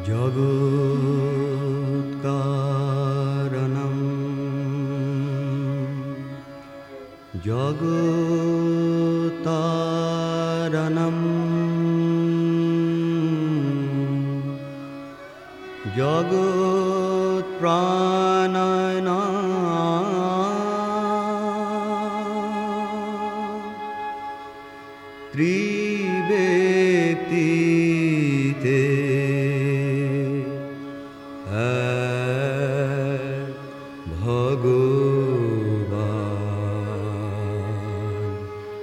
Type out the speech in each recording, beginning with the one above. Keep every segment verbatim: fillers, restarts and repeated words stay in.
জগৎকারণম জগত্তারণম জগৎপ্রাণায়ানম ত্রিব্যক্তিতে ভগবান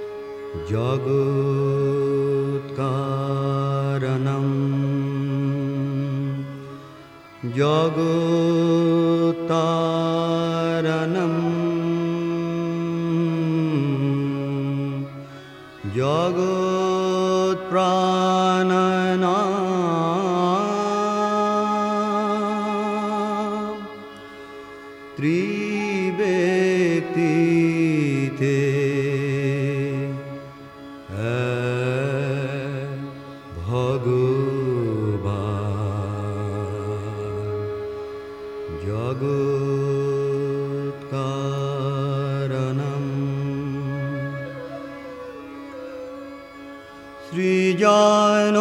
জগৎকারণম জগত্তারণম জগৎপ্রাণায়ানম ত্রিব্যক্তিতে ভগবান জগৎকারণম সৃজন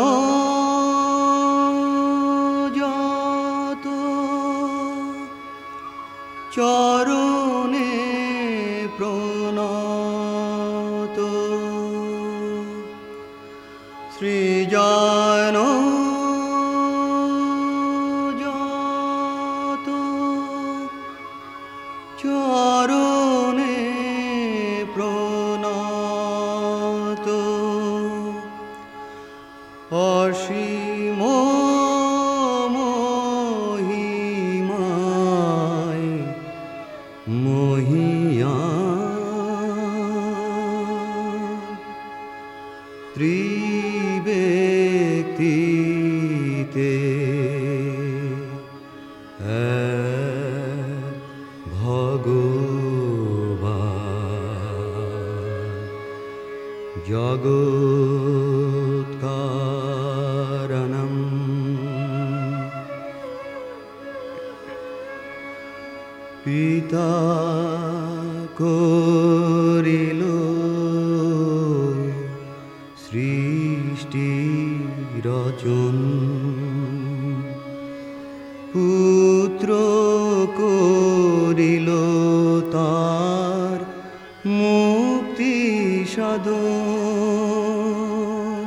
যত চরণে প্রণত সৃজন যত চরণে প্রণত অসীম মহিমায় মহীয়ান ত্রিব্যক্তিতে ভগবান জগৎকারণম পিতা করিল সৃষ্টি রচন পুত্র করিল তার মুক্তি সাধন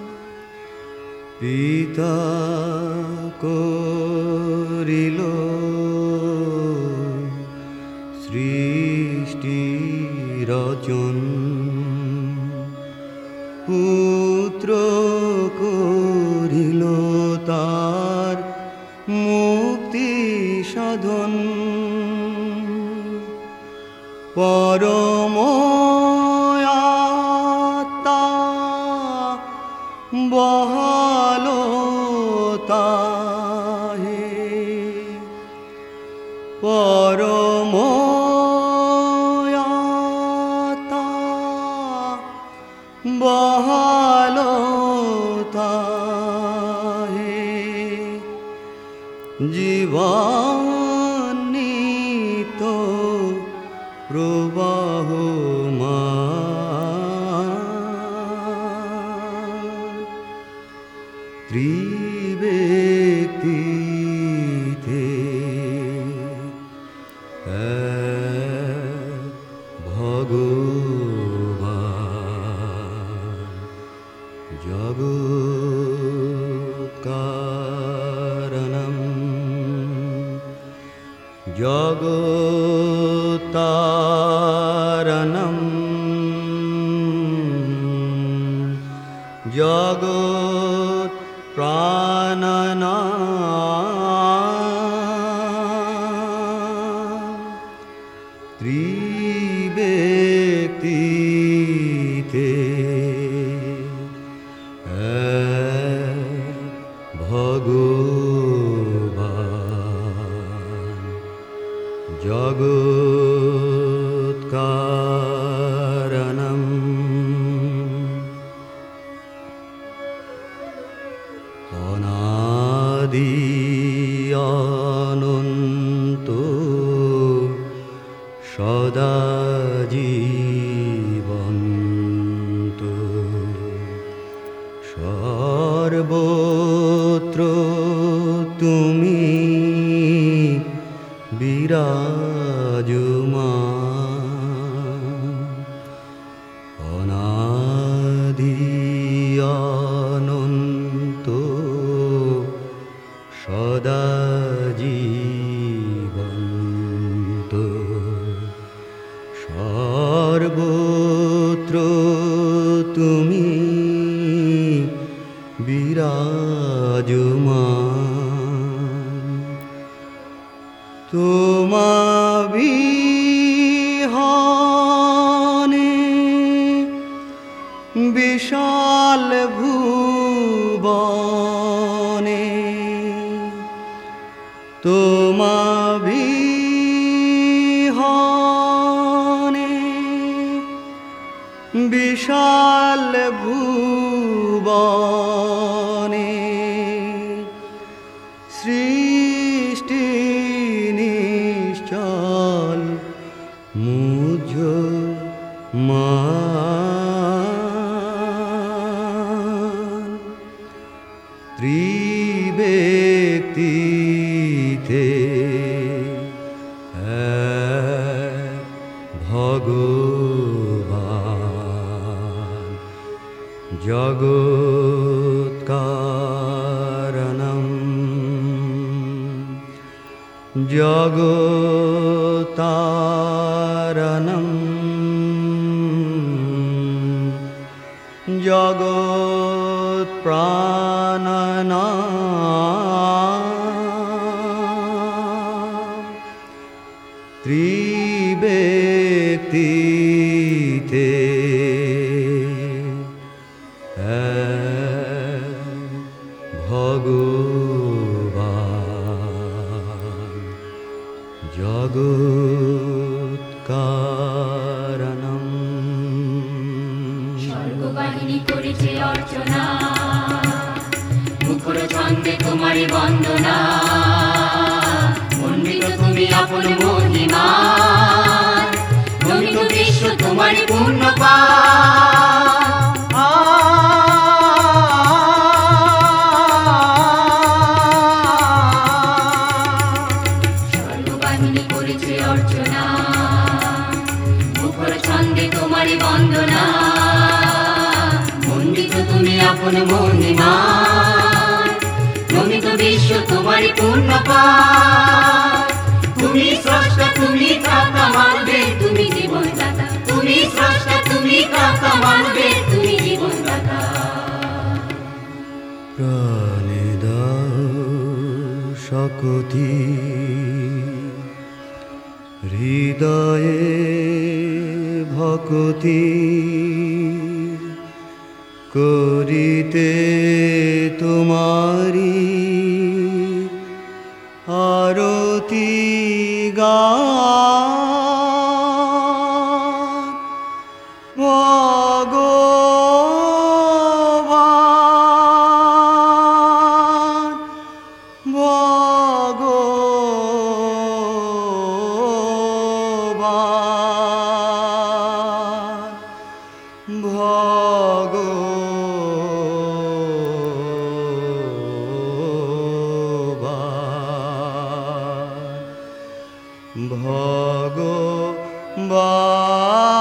পিতা করিল সৃষ্টি রচন পুত্র করিল তার মুক্তি সাধন পরম আত্মা বহালো তাহে পরম আত্মা বহালো তাহে জীবন নিত্য প্রবাহমান ত্রিব্যক্তিতে ভগবান জগৎকারণম জগত্তারণম জগৎপ্রাণায়ানম ত্রিব্যক্তিতে ভগবান জগৎ অনাদি অনন্ত সদা জীবন্ত সর্বত্র তুমি বিরাজমান অনাদি অনন্ত সদা জীবন্ত সর্বত্র তুমি বিরাজমান তোমা বিহনে বিশাল ভুবনে তোমা বিহনে বিশাল ভুবনে সৃষ্টি নিশ্চল মুঝ মান ত্রিব্যক্তিতে এক ভগবান জগৎকারণম জগতারণম জগৎপ্রাণনাম ত্রিব্যক্তিতে এক ভগবান জগৎকারণম স্বর্গবাহিনী করেছে অর্চনা মুখর ছন্দে তোমারি বন্দনা মণ্ডিত তুমি আপন মহিমা নমিত বিশ্ব তোমারি পূর্ণ পা স্বর্গবাহিনী করেছে অর্চনা মুখর ছন্দে তোমারি বন্দনা মণ্ডিত তুমি আপন মহিমা নমিত বিশ্ব তোমারি পূর্ণ পা তুমি স্রষ্টা তুমি ত্রাতা মানবে তুমি জীবনদাতা তুমি স্রষ্টা তুমি ত্রাতা মানবে তুমি জীবনদাতা প্রাণে দাও শক্তি হৃদয়ে ভক্তি করিতে তোমারি আরতি গান ভগবান ভগবান ভগবান ভগবান